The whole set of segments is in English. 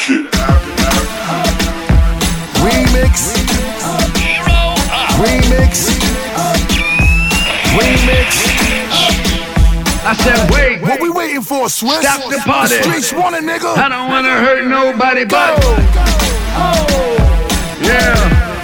shit happen. Remix. I said, wait. What we waiting for, Swiss? Stop the party. The streets want it, nigga. I don't wanna hurt nobody but. Yeah.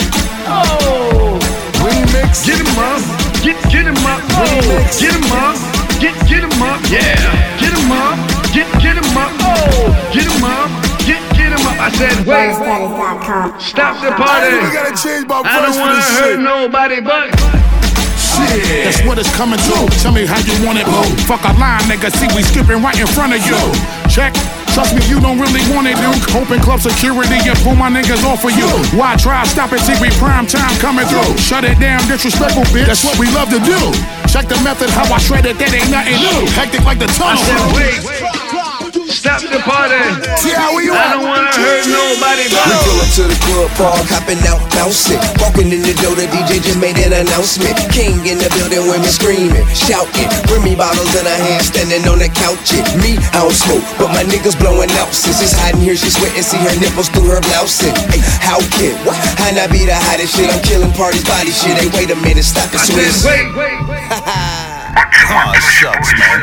Remix. Get him up. Get him up. Remix. Get him up. Get him up. Yeah. Get him up. Get him up. Get him up. Get him up. I said, wait. Stop the party. We gotta change my I voice don't for wanna this hurt shit. nobody but. Shit. That's what it's coming to. Tell me how you want it, boo. Fuck a line, nigga. See, we skipping right in front of you. Check. Trust me, you don't really want it, dude. Open club security and pull my niggas off of you. Why try? Stop it, see we prime time coming through. Shut it down, disrespectful bitch. That's what we love to do. Check the method, how I shred it, that ain't nothing new. Hectic like the I tunnel. said, wait. Stop the party. See how we I don't wanna hurt nobody We but. pull up to the club, park, hopping out, bouncing. Walking in the door, the DJ just made an announcement. King in the building, women screaming, shouting. Bring me bottles in her hand, standing on the couch. Me, I don't smoke, but my niggas blowing out. Since it's hot in here, she sweating, see her nipples through her blouse. Hey, how can I not be the hottest shit? I'm killing parties, body shit. Hey, wait a minute, stop it, I Swiss. said, wait. Oh, it sucks, man.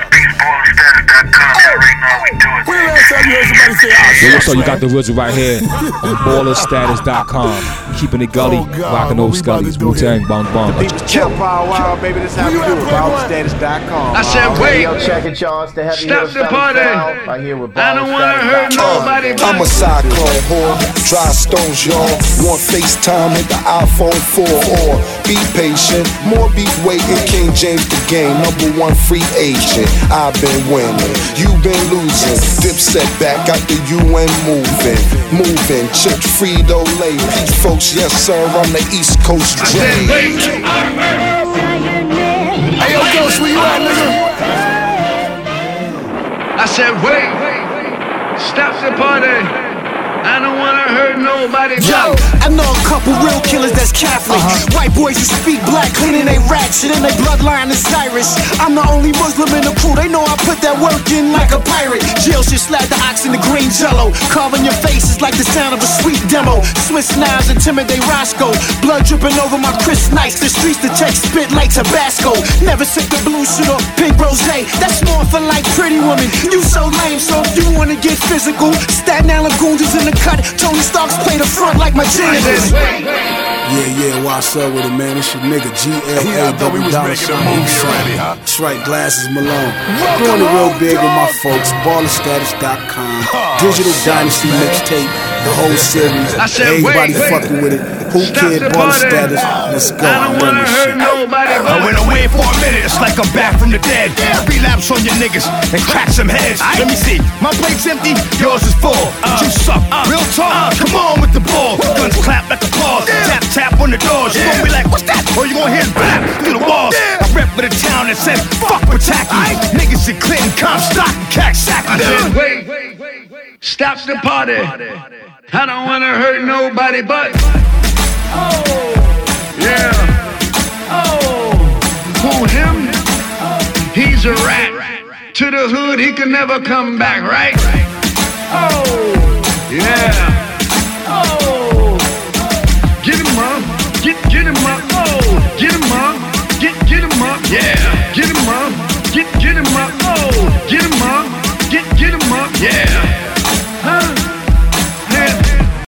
When the last time you heard somebody say, ah, Yo, so you got the RZA right here on ballerstatus.com. Keeping it gully, rocking those scullies. Wu-Tang, bong bong. Chill, Power Wild, baby. This is how we do it. Ballerstatus.com. I said, wait. Yo, check it, y'all. It's the heavy Stop the party. right here with I don't wanna hurt nobody I'm a but. cyclone whore, dry stones, y'all. Want FaceTime, hit the iPhone 4 or be patient. More beef waiting, King James the game, #1 free agent. I've been winning, you been losing. Dipset back, got the UN moving. Chips Frito-Lay, peach folks, yes sir, I'm the East Coast I said, J. wait. hey, yo, Ghost, where you at, nigga? I said, wait. Stop the party. I don't wanna hurt nobody Yo, but. I know a couple real killers that's Catholic. White boys who speak black, cleaning they ratchet and they bloodline is Irish. I'm the only Muslim in the crew, they know I put that work in like a pirate. Jill should slap the ox in the green jello. Carving your face is like the sound of a sweet demo. Swiss knives intimidate Roscoe. Blood dripping over my Chris Nice. The streets detect spit like Tabasco. Never sip the blue shit or pink rosé. That's more for like pretty women. You so lame, so if you wanna get physical, Staten Island Goons is in the cut. Tony Starks play the front like my janitor. Yeah, what's up with it, man? It's your nigga GLA. thought we was making a movie already, huh? That's right, Glasses Malone. Doing it real big with my folks. Ballerstatus.com. Digital Dynasty mixtape. The whole series. I said, Everybody wait. fucking with it. Who Stop Kid, the Baller party. Status. Let's go. I don't Run wanna this hurt shit. nobody I but. went away for a minute, it's like I'm back from the dead. Relapse on your niggas and crack some heads. Let me see, my plate's empty, yours is full. You suck, real talk, come on with the ball. Guns clap like applause, tap tap on the doors. You gon' be like, what's that? Or you gon' hear blap through the walls. I rep with a town that says, fuck Pataki. Niggas in Clinton, Comstock, and Cack-Sack. I said, wait. Stop the party. I don't wanna hurt nobody but. Yeah. Who him? He's a rat. To the hood, he can never come back, right? Yeah.